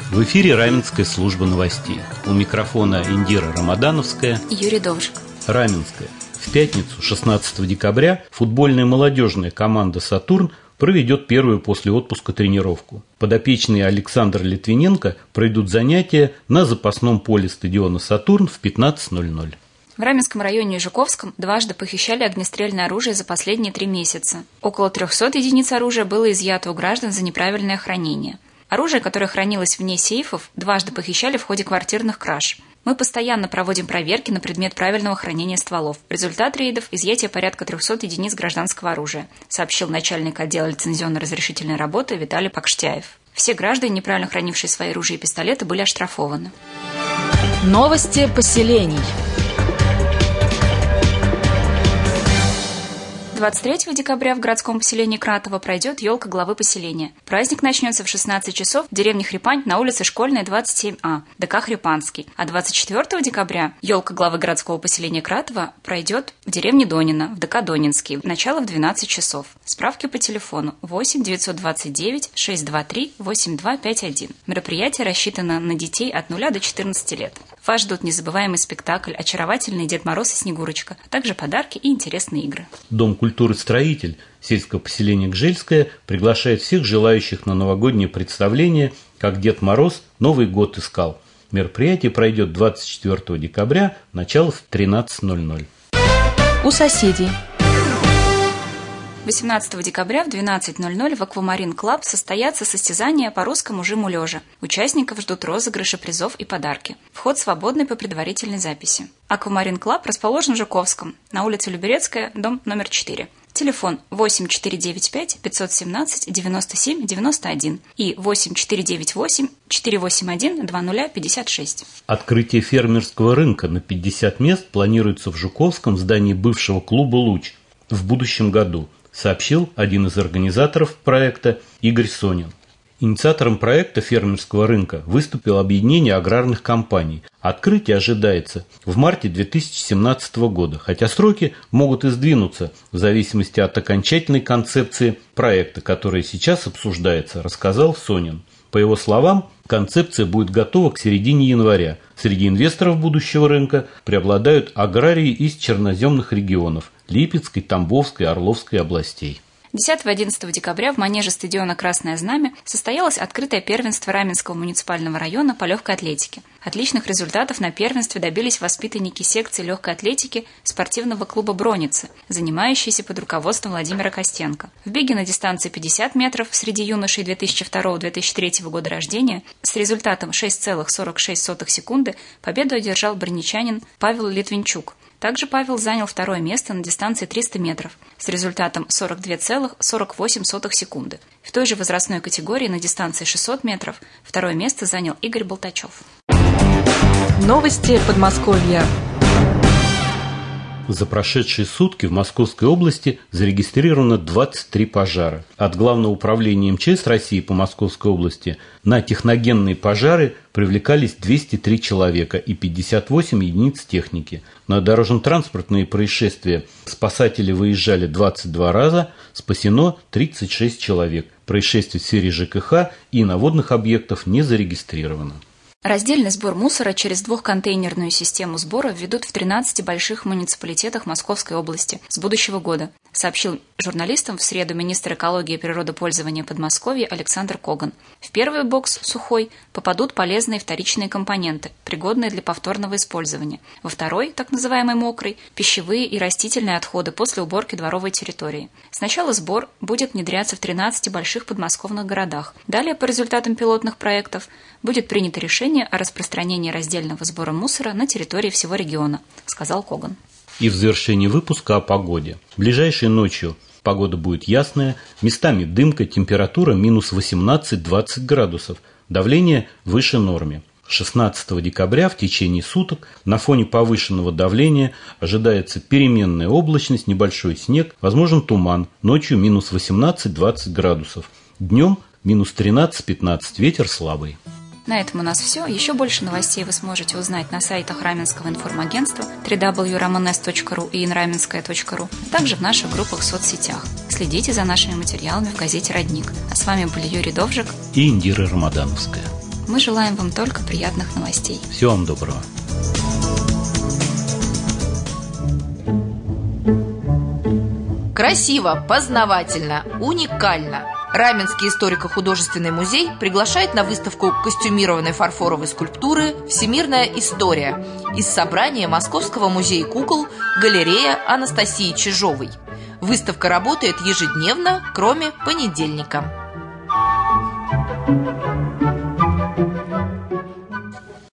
В эфире Раменская служба новостей. У микрофона Индира Рамадановская и Юрий Довжик. Раменская. В пятницу, 16 декабря, футбольная молодежная команда «Сатурн» проведет первую после отпуска тренировку. Подопечные Александра Литвиненко пройдут занятия на запасном поле стадиона «Сатурн» в 15:00. В Раменском районе и Жуковском дважды похищали огнестрельное оружие за последние 3 месяца. Около 300 единиц оружия было изъято у граждан за неправильное хранение. Оружие, которое хранилось вне сейфов, дважды похищали в ходе квартирных краж. Мы постоянно проводим проверки на предмет правильного хранения стволов. Результат рейдов – изъятие порядка 300 единиц гражданского оружия, сообщил начальник отдела лицензионно-разрешительной работы Виталий Пакштяев. Все граждане, неправильно хранившие свои ружья и пистолеты, были оштрафованы. Новости поселений. 23 декабря в городском поселении Кратово пройдет елка главы поселения. Праздник начнется в 16 часов в деревне Хрипань на улице Школьная, 27А, ДК Хрипанский. А 24 декабря елка главы городского поселения Кратово пройдет в деревне Донина, в ДК Донинский. Начало в 12 часов. Справки по телефону 8 929 623 8251. Мероприятие рассчитано на детей от 0 до 14 лет. Вас ждут незабываемый спектакль, очаровательный Дед Мороз и Снегурочка, а также подарки и интересные игры. Дом культуры «Строитель» сельского поселения Гжельское приглашает всех желающих на новогоднее представление «Как Дед Мороз Новый год искал». Мероприятие пройдет 24 декабря, начало в 13:00. У соседей. 18 декабря в 12:00 в Аквамарин Клаб состоятся состязания по русскому жиму лежа. Участников ждут розыгрыши призов и подарки. Вход свободный по предварительной записи. Аквамарин Клаб расположен в Жуковском, на улице Люберецкая, дом номер 4. Телефон 8495 517 97 91 и 8498 481 2056. Открытие фермерского рынка на 50 мест планируется в Жуковском здании бывшего клуба «Луч» в будущем году, сообщил один из организаторов проекта Игорь Сонин. Инициатором проекта фермерского рынка выступило объединение аграрных компаний. Открытие ожидается в марте 2017 года, хотя сроки могут и сдвинуться в зависимости от окончательной концепции проекта, которая сейчас обсуждается, рассказал Сонин. По его словам, концепция будет готова к середине января. Среди инвесторов будущего рынка преобладают аграрии из черноземных регионов – Липецкой, Тамбовской, Орловской областей. 10-11 декабря в манеже стадиона «Красное знамя» состоялось открытое первенство Раменского муниципального района по легкой атлетике. Отличных результатов на первенстве добились воспитанники секции легкой атлетики спортивного клуба «Броницы», занимающиеся под руководством Владимира Костенко. В беге на дистанции 50 метров среди юношей 2002-2003 года рождения с результатом 6,46 секунды победу одержал барничанин Павел Литвинчук. Также Павел занял второе место на дистанции 300 метров с результатом 42,48 секунды. В той же возрастной категории на дистанции 600 метров второе место занял Игорь Болтачев. Новости Подмосковья. За прошедшие сутки в Московской области зарегистрировано 23 пожара. От Главного управления МЧС России по Московской области на техногенные пожары привлекались 203 человека и 58 единиц техники. На дорожно-транспортные происшествия спасатели выезжали 22 раза, спасено 36 человек. Происшествий в сфере ЖКХ и на водных объектах не зарегистрировано. Раздельный сбор мусора через двухконтейнерную систему сбора введут в 13 больших муниципалитетах Московской области с будущего года, сообщил журналистам в среду министр экологии и природопользования Подмосковья Александр Коган. В первый бокс «Сухой» попадут полезные вторичные компоненты, пригодные для повторного использования. Во второй, так называемый «Мокрый», пищевые и растительные отходы после уборки дворовой территории. Сначала сбор будет внедряться в 13 больших подмосковных городах. Далее, по результатам пилотных проектов, будет принято решение о распространении раздельного сбора мусора на территории всего региона, сказал Коган. И в завершении выпуска о погоде. Ближайшей ночью погода будет ясная, местами дымка, температура минус 18-20 градусов, давление выше нормы. 16 декабря в течение суток на фоне повышенного давления ожидается переменная облачность, небольшой снег, возможен туман, ночью минус 18-20 градусов, днем минус 13-15, ветер слабый. На этом у нас все. Еще больше новостей вы сможете узнать на сайтах Раменского информагентства www.ramenes.ru и inramenskaya.ru, а также в наших группах в соцсетях. Следите за нашими материалами в газете «Родник». А с вами были Юрий Довжик и Индира Рамадановская. Мы желаем вам только приятных новостей. Всего вам доброго. Красиво, познавательно, уникально. Раменский историко-художественный музей приглашает на выставку костюмированной фарфоровой скульптуры «Всемирная история» из собрания Московского музея кукол «Галерея Анастасии Чижовой». Выставка работает ежедневно, кроме понедельника.